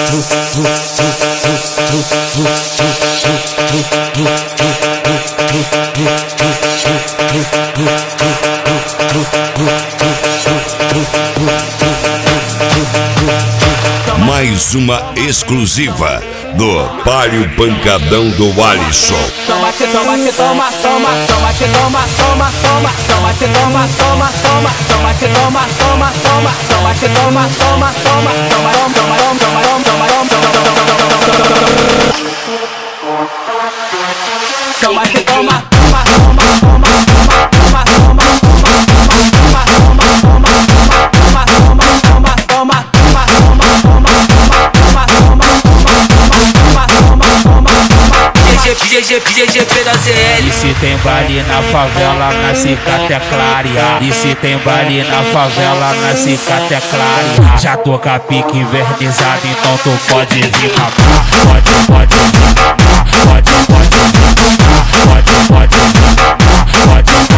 Mais uma exclusiva do Palio Pancadão do Alisson. Toma que toma que toma, toma, toma que toma, toma, toma, toma que toma, toma, toma, toma que toma, toma, toma, toma que toma, toma, toma, toma, toma, toma, toma, toma que toma, toma, toma, toma, toma, toma, GG da ZL. E se tem baile na favela, na cicata é clarear. E se tem baile na favela, na cicata é clarear. Já tô com a pique invernizada, então tu pode vir mamar. Pode vir mamar, pode vir mamar, pode vir mamar, pode vir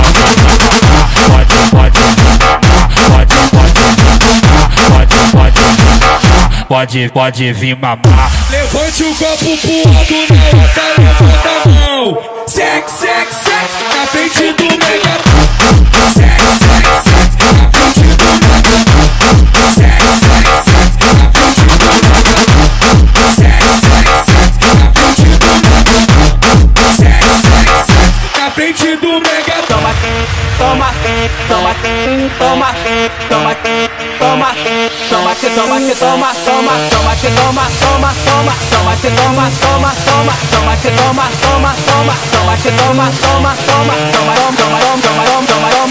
mamar, pode vir mamar. Levante o copo pro alto, na outra levanta a mão. Sex, sex, sex, na frente do megatron. Sex, sex, sex, na frente do megatron. Sex, sex, sex, na frente do megatron. Sex, sex, sex, na frente do megatron. Sex, sex, sex, na frente do megatron. Toma, toma, toma, toma, toma, toma que toma que toma, toma, toma que toma, toma, toma, toma que toma, toma, toma, toma que toma, toma, toma, toma que toma, toma, toma, toma, toma,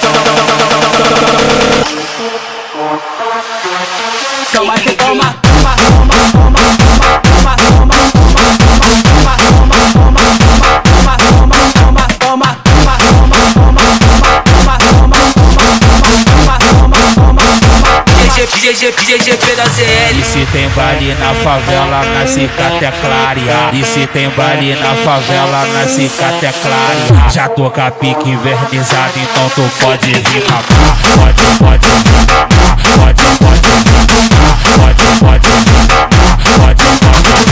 toma que toma, toma, toma, toma, toma, toma, GG da ZL. E se tem baile na favela, na cicata é clarear. E se tem baile na favela, na cicata é clarear. Já tô com a pique invernizada, então tu pode vir mamar. Pode vir mamar, pode vir mamar, pode vir mamar, pode vir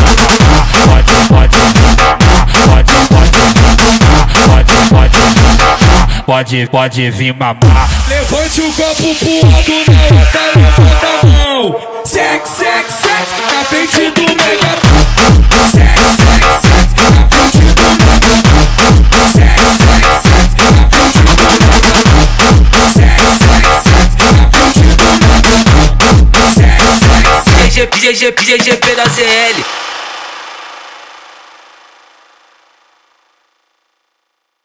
mamar, pode vir mamar. Levante o copo pro alto, na outra levanta a mão. Sex, sex, sex, na frente do megatron. Sex, sex, sex, na frente do megatron. Sex, sex, sex, na frente do megatron. Sex, sex, sex, na frente do megatron. Sex, sex, sex. GG da ZL.